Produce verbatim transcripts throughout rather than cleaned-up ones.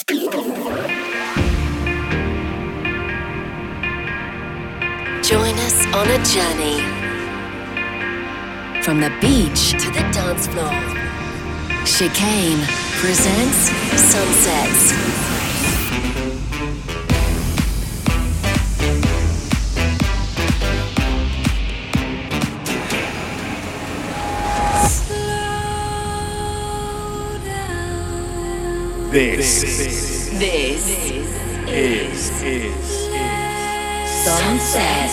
Join us on a journey from the beach to the dance floor. Chicane presents Sunsets. This, this, this is, is, is, is Sunset.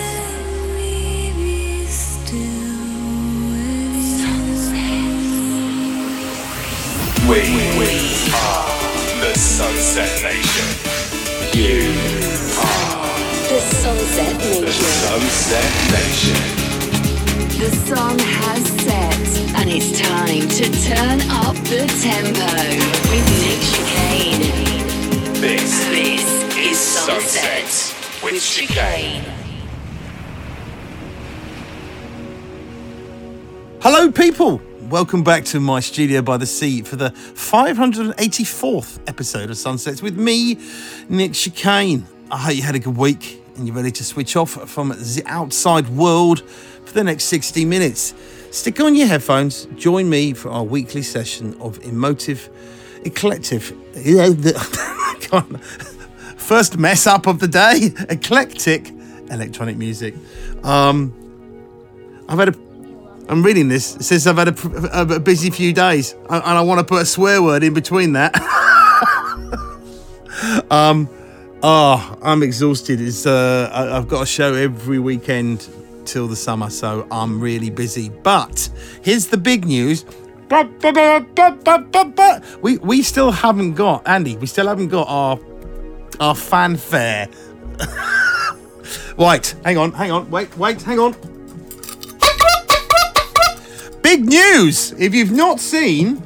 We, we are the Sunset Nation. You are the Sunset Nation. The Sunset Nation. The sun has set, and it's time to turn up the tempo with Nick Chicane. This, this is Sunset, Sunset with, with Chicane. Hello, people. Welcome back to my studio by the sea for the five hundred eighty-fourth episode of Sunsets with me, Nick Chicane. I hope you had a good week and you're ready to switch off from the outside world for the next sixty minutes. Stick on your headphones, join me for our weekly session of emotive, eclectic, first mess up of the day, eclectic electronic music. Um, I've had a I'm reading this. It says I've had a, a busy few days, and I want to put a swear word in between that. um, oh, I'm exhausted. It's uh, I, I've got a show every weekend till the summer, so I'm really busy. But here's the big news: we we still haven't got Andy. We still haven't got our our fanfare. Wait, hang on, hang on, wait, wait, hang on. Big news! If you've not seen,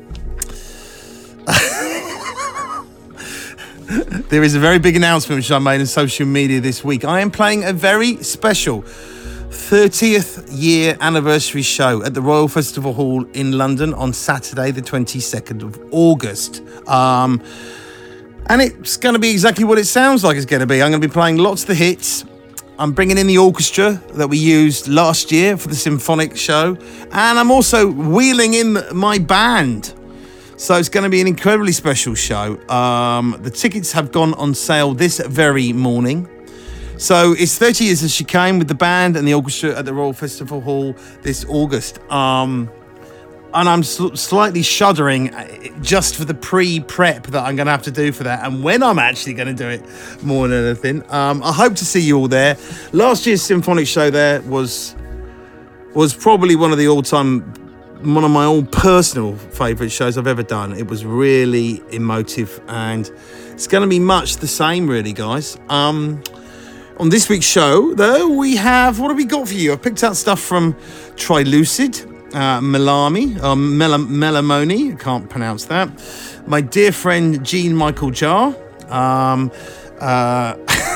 there is a very big announcement which I made on social media this week. I am playing a very special thirtieth year anniversary show at the Royal Festival Hall in London on Saturday, the twenty-second of August. Um, and it's going to be exactly what it sounds like it's going to be. I'm going to be playing lots of the hits. I'm bringing in the orchestra that we used last year for the symphonic show. And I'm also wheeling in my band. So it's going to be an incredibly special show. Um, the tickets have gone on sale this very morning. So it's thirty years of Chicane with the band and the orchestra at the Royal Festival Hall this August. Um, and I'm sl- slightly shuddering just for the pre-prep that I'm going to have to do for that, and when I'm actually going to do it more than anything. Um, I hope to see you all there. Last year's symphonic show there was was probably one of the all-time, one of my own personal favourite shows I've ever done. It was really emotive, and it's going to be much the same, really, guys. Um, on this week's show, though, we have, what have we got for you? I picked out stuff from Trilucid, Uh, Melami, or Mel- Melamoni, I can't pronounce that. My dear friend Jean Michael Jarre, um, uh,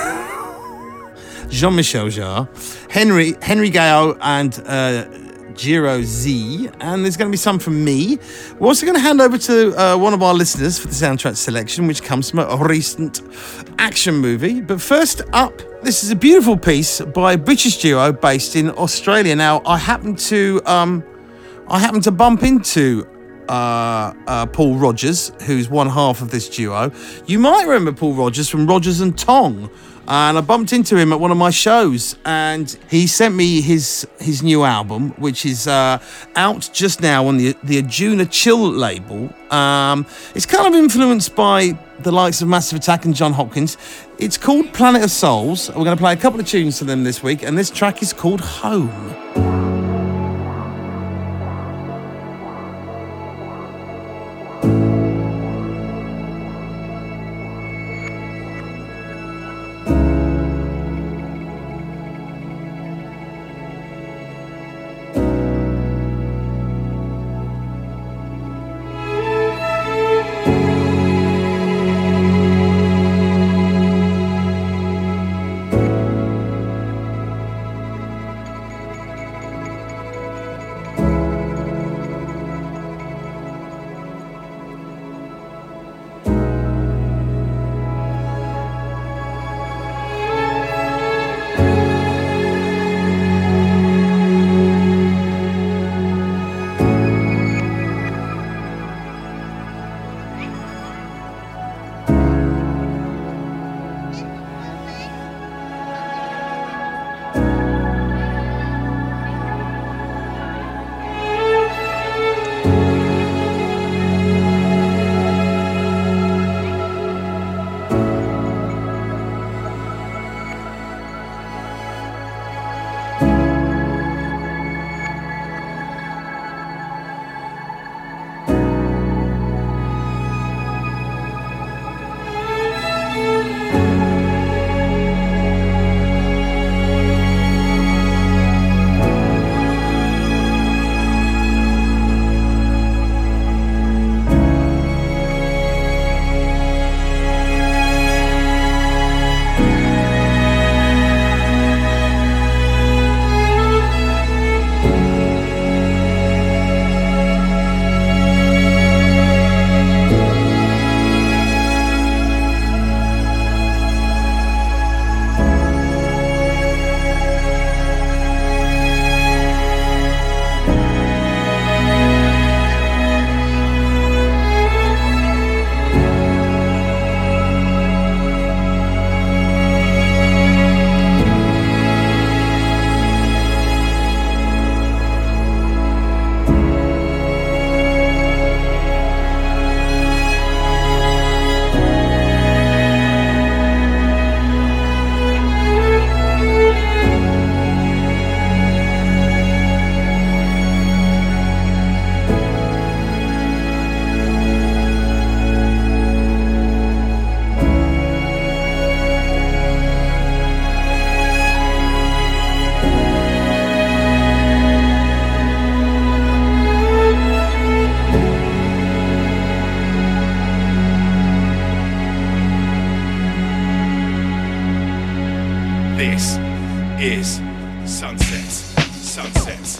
Jean-Michel Jarre, Henry Henry Gao, and uh, Giro Z, and there's going to be some from me. We're also going to hand over to uh, one of our listeners for the soundtrack selection, which comes from a recent action movie. But first up, this is a beautiful piece by a British duo based in Australia. Now, I happen to um, I happened to bump into uh, uh, Paul Rogers, who's one half of this duo. You might remember Paul Rogers from Rogers and Tong, and I bumped into him at one of my shows, and he sent me his his new album, which is uh, out just now on the the Arjuna Chill label. Um, it's kind of influenced by the likes of Massive Attack and John Hopkins. It's called Planet of Souls. We're going to play a couple of tunes to them this week, and this track is called Home. This is Sunsets. Sunsets.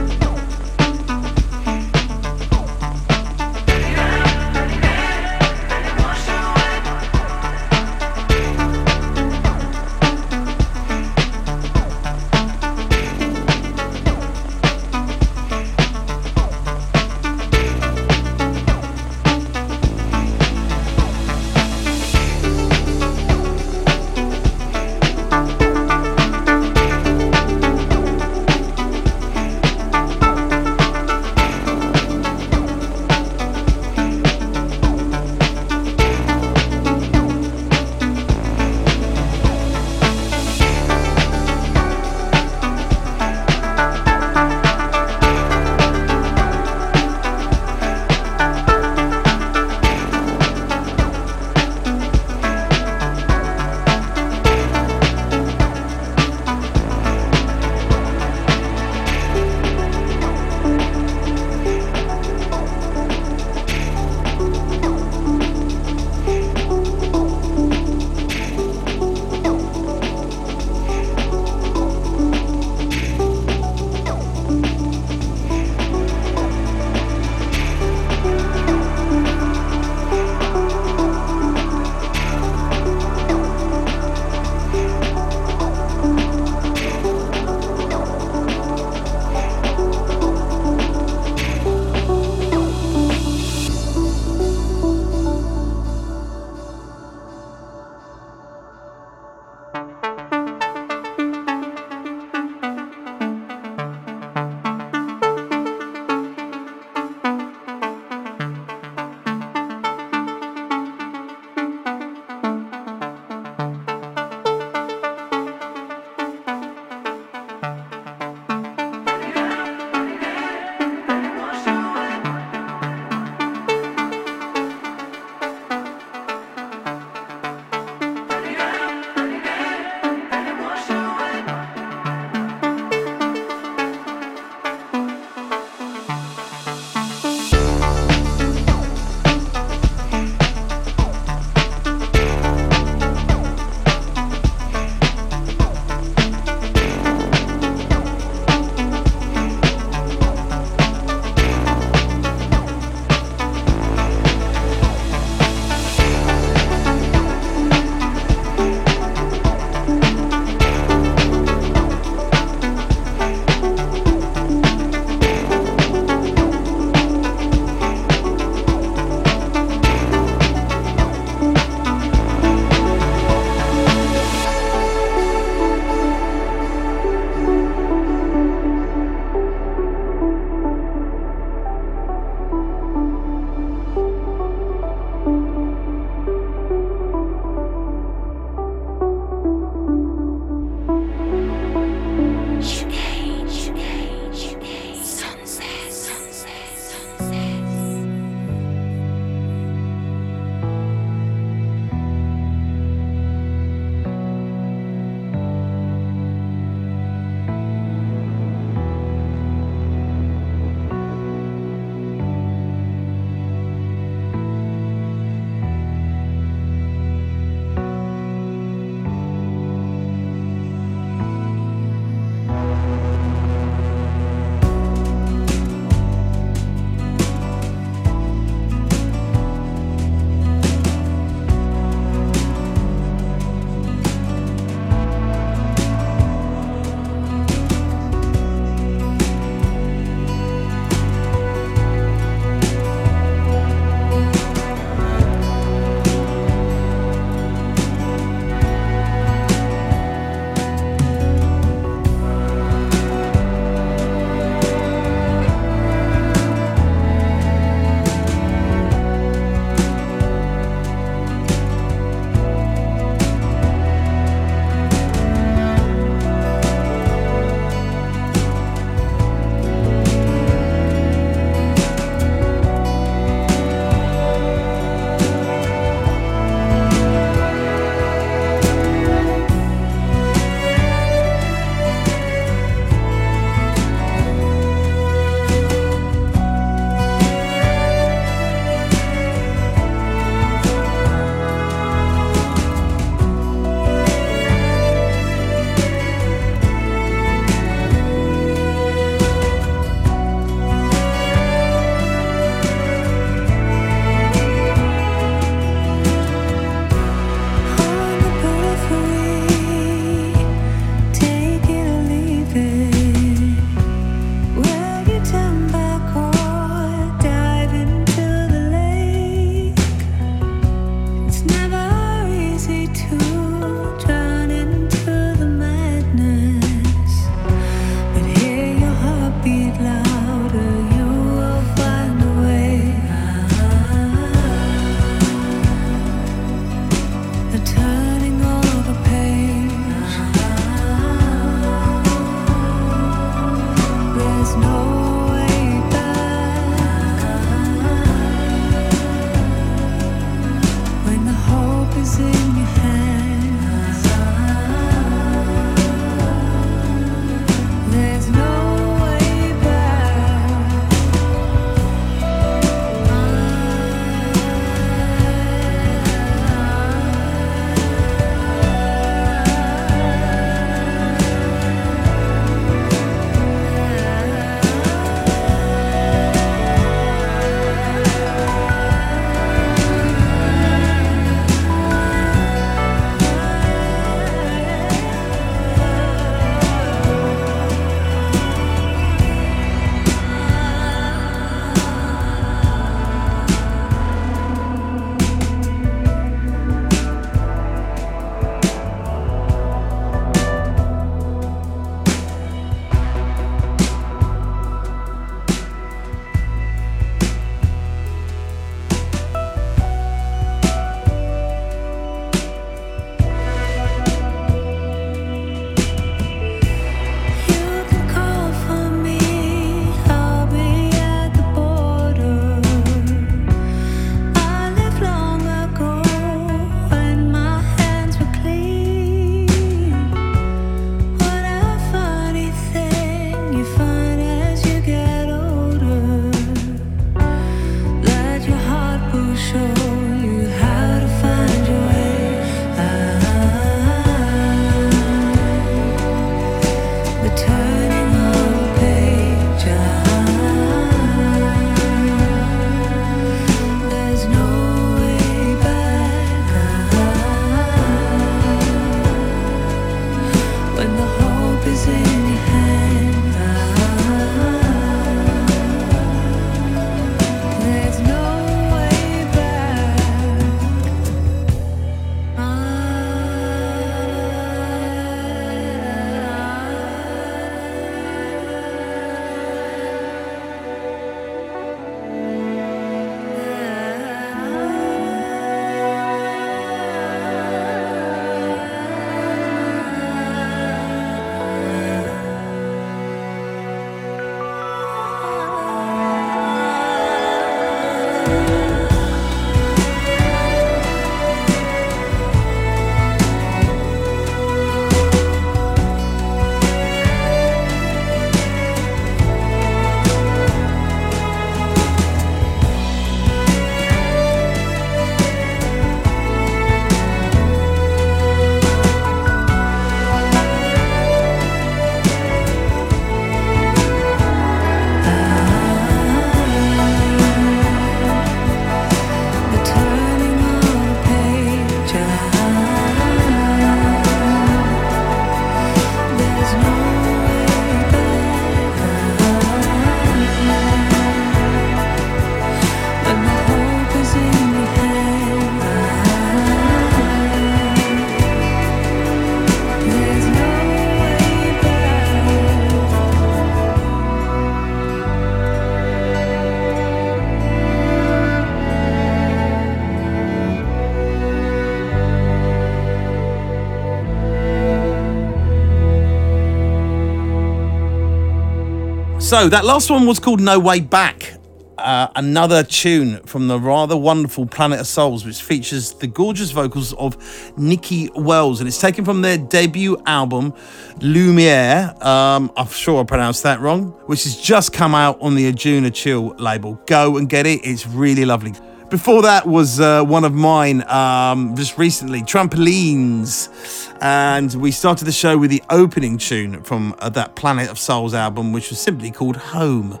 So that last one was called No Way Back, uh, another tune from the rather wonderful Planet of Souls, which features the gorgeous vocals of Nikki Wells, and it's taken from their debut album Lumiere, um, I'm sure I pronounced that wrong, which has just come out on the Ajuna Chill label. Go and get it, it's really lovely. Before that was uh, one of mine, um, just recently, Trampolines. And we started the show with the opening tune from uh, that Planet of Souls album, which was simply called Home.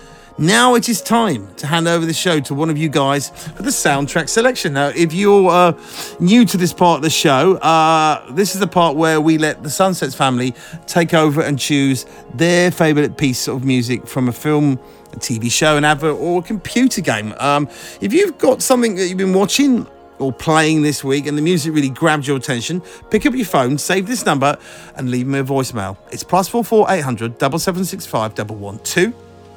Now it is time to hand over the show to one of you guys for the soundtrack selection. Now, if you're uh, new to this part of the show, uh, this is the part where we let the Sunsets family take over and choose their favourite piece of music from a film, a T V show, an advert, or a computer game. Um, if you've got something that you've been watching or playing this week and the music really grabbed your attention, pick up your phone, save this number and leave me a voicemail. It's plus four four eight hundred seven seven six five one one two.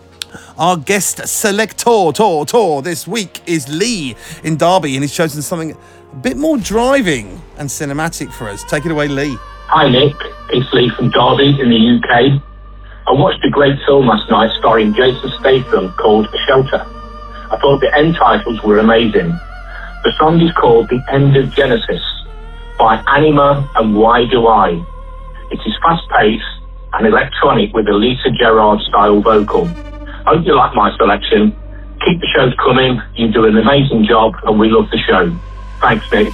Our guest selector tour tour this week is Lee in Derby, and he's chosen something a bit more driving and cinematic for us. Take it away, Lee. Hi Nick, it's Lee from Derby in the U K. I watched a great film last night starring Jason Statham called Shelter. I thought the end titles were amazing. The song is called The End of Genesis by Anima and Why Do I. It is fast-paced and electronic with a Lisa Gerrard-style vocal. Hope you like my selection. Keep the shows coming. You do an amazing job and we love the show. Thanks, Nick.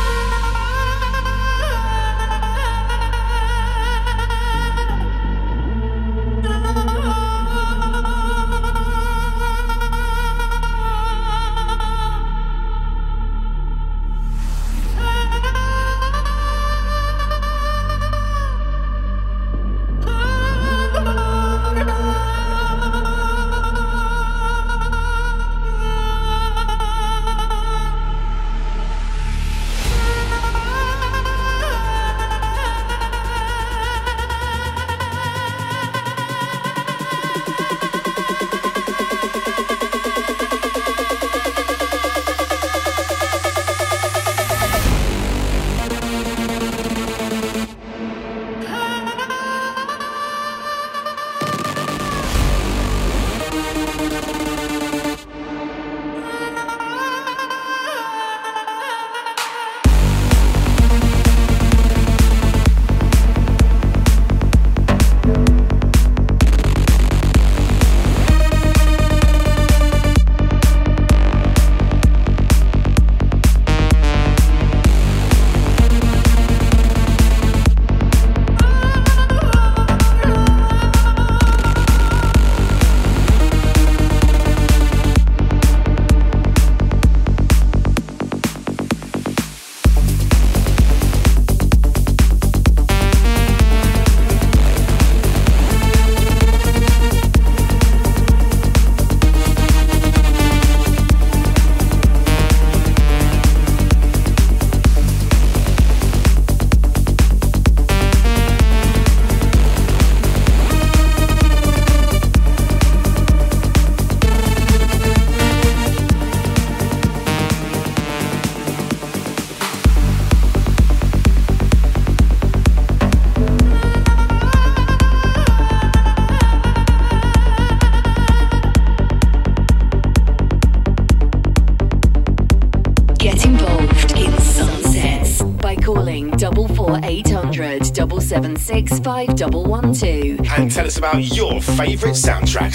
seven six five one one two. And tell us about your favourite soundtracks.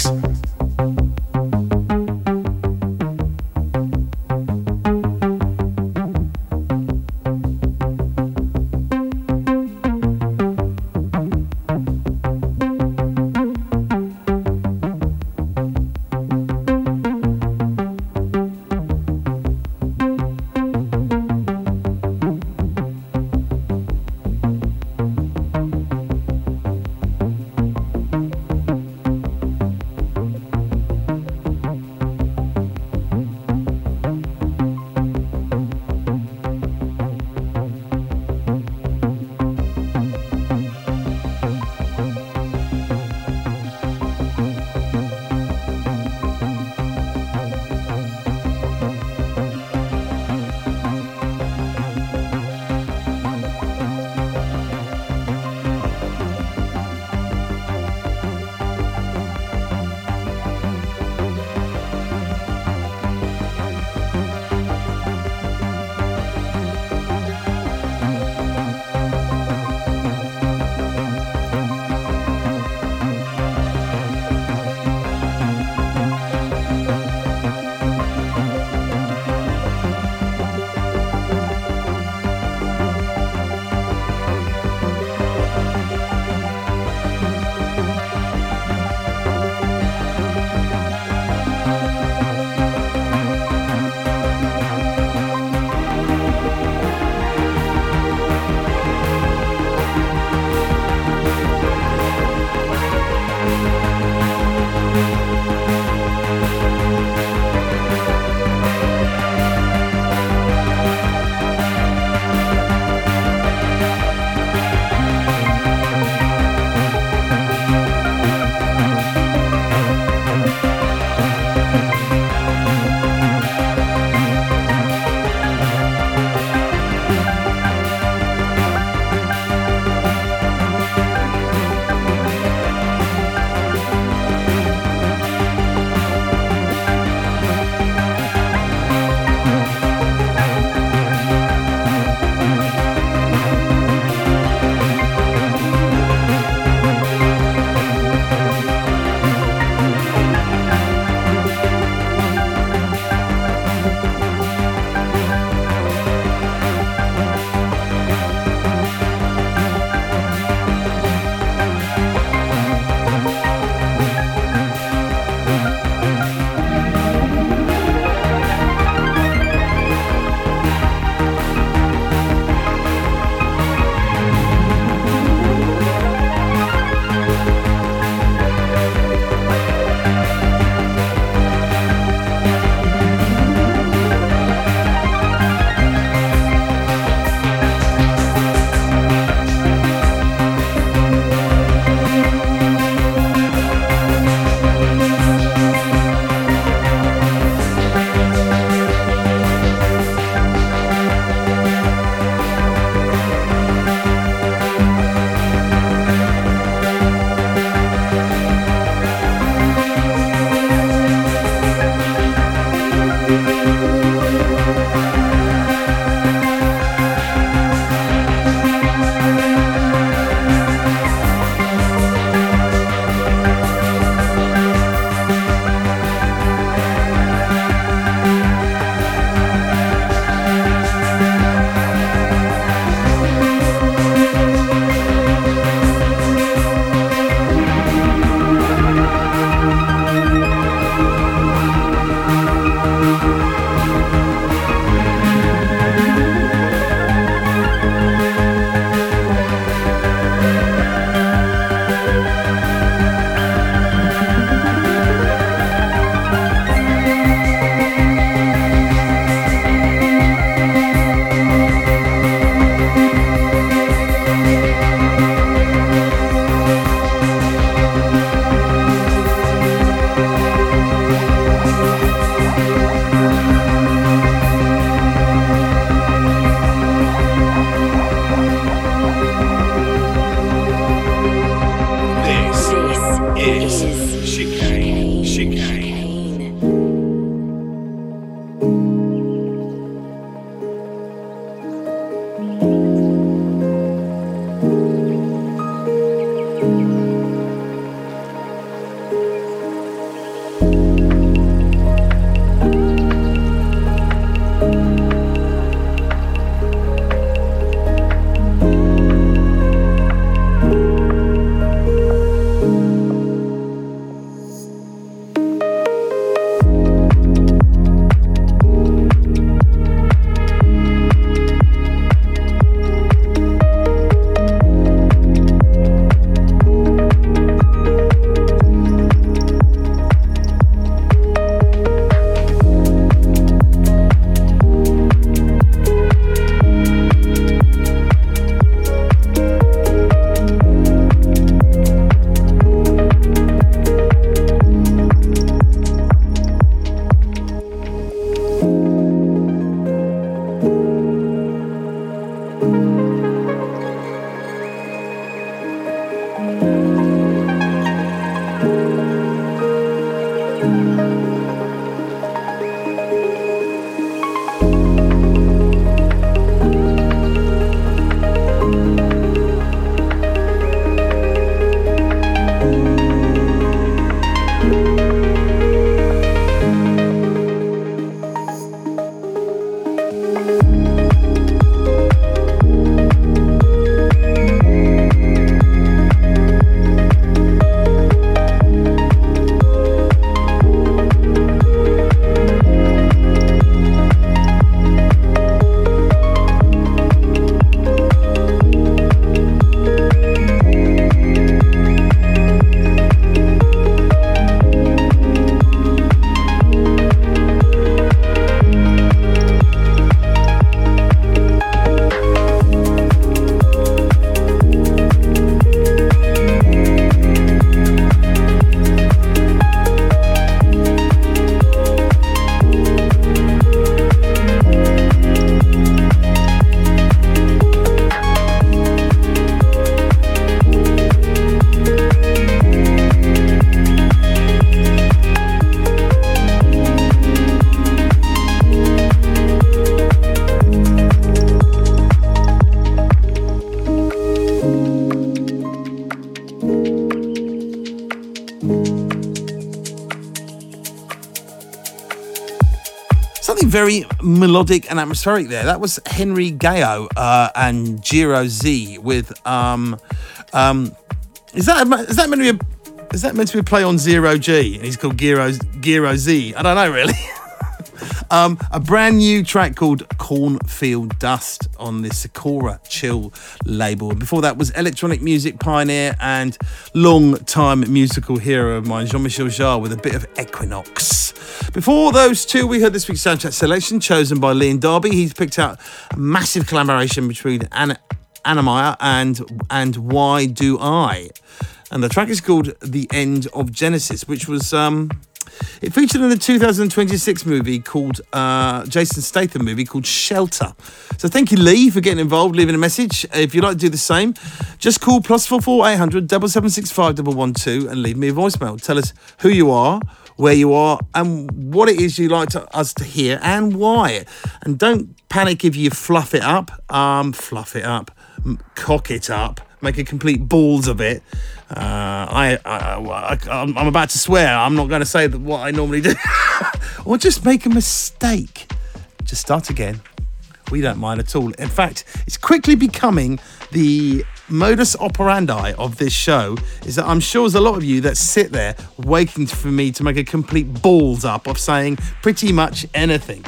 very melodic and atmospheric there. That was Henry Gayo uh, and Giro Z with um um is that is that meant to be a is that meant to be a play on Zero G? And he's called Giro Giro Z. I don't know really. Um, a brand new track called Cornfield Dust on the Sakura Chill label. And before that was electronic music pioneer and long-time musical hero of mine, Jean-Michel Jarre, with a bit of Equinox. Before those two, we heard this week's soundtrack selection chosen by Liam Darby. He's picked out a massive collaboration between Anna, Anna Meyer and, and Why Do I? And the track is called The End of Genesis, which was... Um, It featured in the two thousand twenty-six movie called, uh, Jason Statham movie called Shelter. So thank you, Lee, for getting involved, leaving a message. If you'd like to do the same, just call plus four four eight hundred seven seven six five one one two and leave me a voicemail. Tell us who you are, where you are, and what it is you'd like to, us to hear and why. And don't panic if you fluff it up. Um, fluff it up. Cock it up. Make a complete balls of it. Uh, I, I, I, I'm about to swear. I'm not going to say that what I normally do. Or just make a mistake. Just start again. We don't mind at all. In fact, it's quickly becoming the modus operandi of this show is that I'm sure there's a lot of you that sit there waiting for me to make a complete balls up of saying pretty much anything.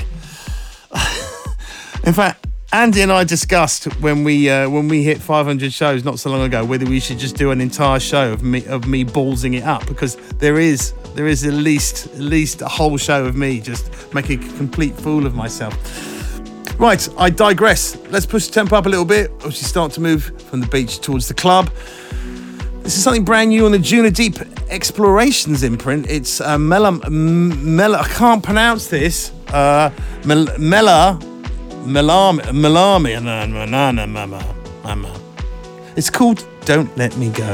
In fact, Andy and I discussed when we uh, when we hit five hundred shows not so long ago whether we should just do an entire show of me of me ballsing it up, because there is there is at least at least a whole show of me just making a complete fool of myself. Right, I digress. Let's push the tempo up a little bit as we start to move from the beach towards the club. This is something brand new on the Juna Deep Explorations imprint. It's uh, Mela Mela. I can't pronounce this. Uh, Mela. Mela Melami, Melami, Melami, Mama. It's called Don't Let Me Go.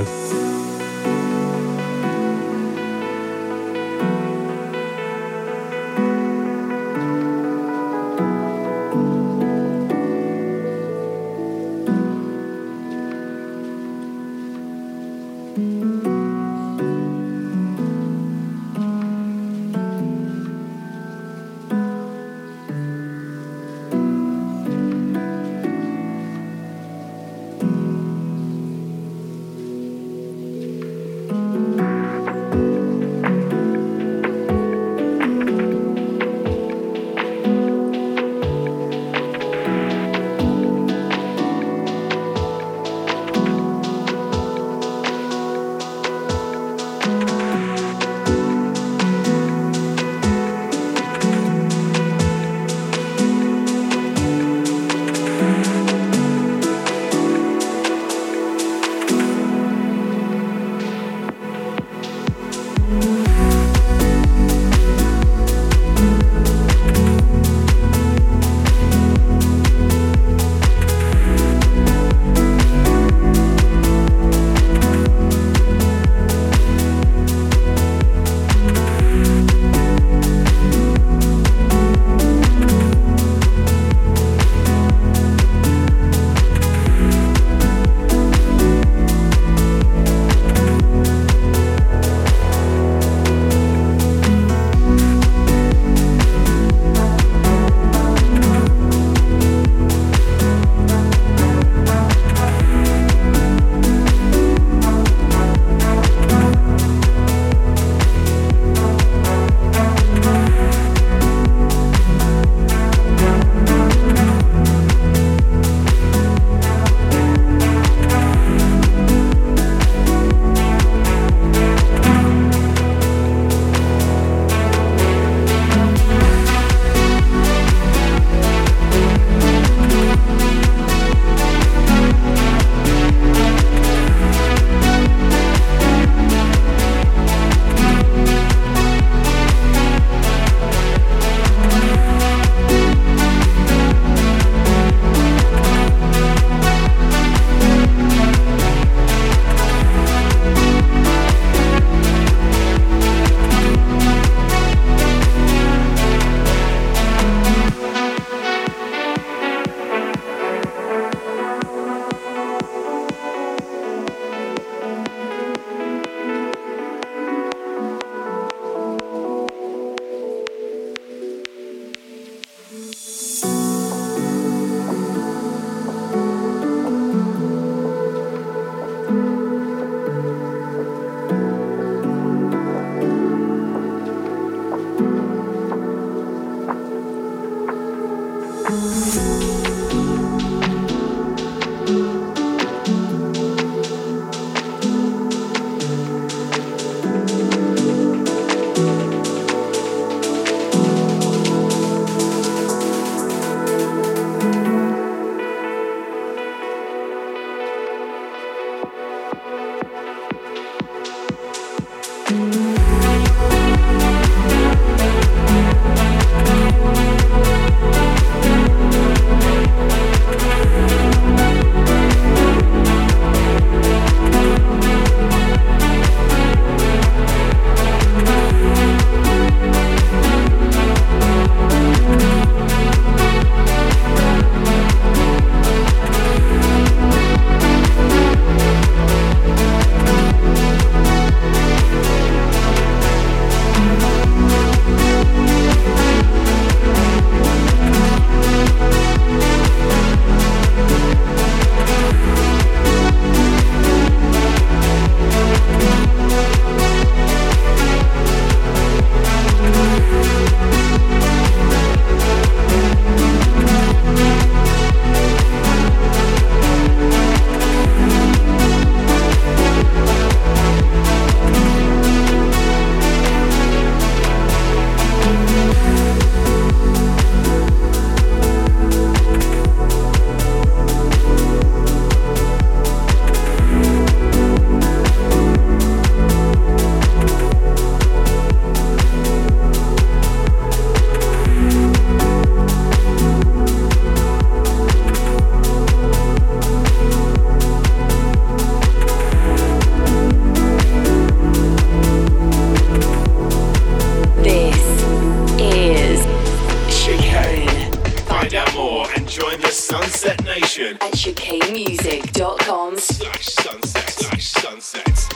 at chicane music dot com slash sunset slash sunset.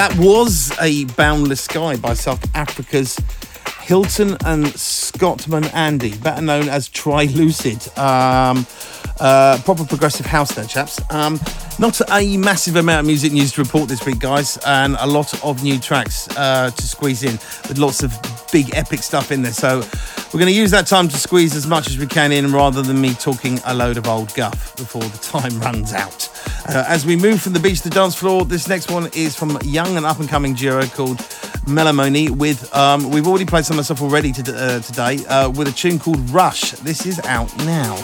that was a Boundless Sky by South Africa's Hilton and Scottman Andy, better known as Tri-Lucid. Um, uh, proper progressive house there, chaps. Um, not a massive amount of music news to report this week, guys, and a lot of new tracks uh, to squeeze in with lots of big epic stuff in there. So we're going to use that time to squeeze as much as we can in rather than me talking a load of old guff before the time runs out. Uh, as we move from the beach to the dance floor, this next one is from a young and up-and-coming duo called Melamoni with, um, we've already played some of the stuff already to, uh, today, uh, with a tune called Rush. This is out now.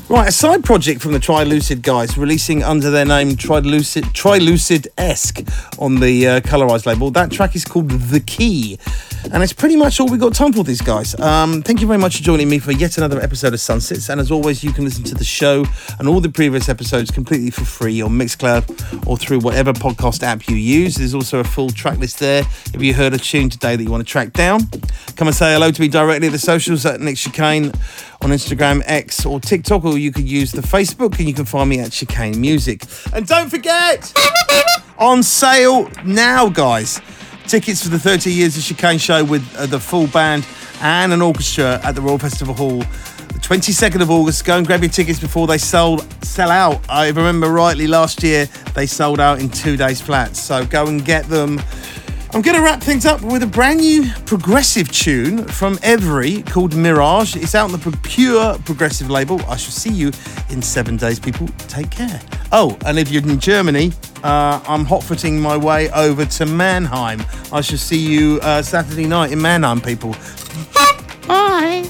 Right, a side project from the Trilucid guys, releasing under their name Trilucid, Trilucid-esque on the uh, Colorized label. That track is called The Key, and it's pretty much all we got time for, these guys. Um, thank you very much for joining me for yet another episode of Sunsets, and as always, you can listen to the show and all the previous episodes completely for free on Mixcloud or through whatever podcast app you use. There's also a full track list there if you heard a tune today that you want to track down. Come and say hello to me directly at the socials at Nick Chicane on Instagram, X or TikTok, or you could use the Facebook and you can find me at Chicane Music. And don't forget, on sale now, guys, tickets for the thirty years of Chicane show with uh, the full band and an orchestra at the Royal Festival Hall, the twenty-second of August. Go and grab your tickets before they sold sell out. I remember rightly, last year they sold out in two days flat, so go and get them. I'm going to wrap things up with a brand new progressive tune from Every called Mirage. It's out on the Pure Progressive label. I shall see you in seven days, people. Take care. Oh, and if you're in Germany, uh, I'm hot-footing my way over to Mannheim. I shall see you uh, Saturday night in Mannheim, people. Bye.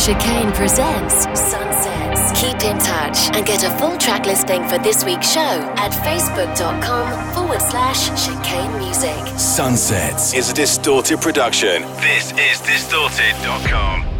Chicane presents Sunsets. Keep in touch and get a full track listing for this week's show at facebook.com forward slash Chicane Music. Sunsets is a Distorted production. This is distorted dot com.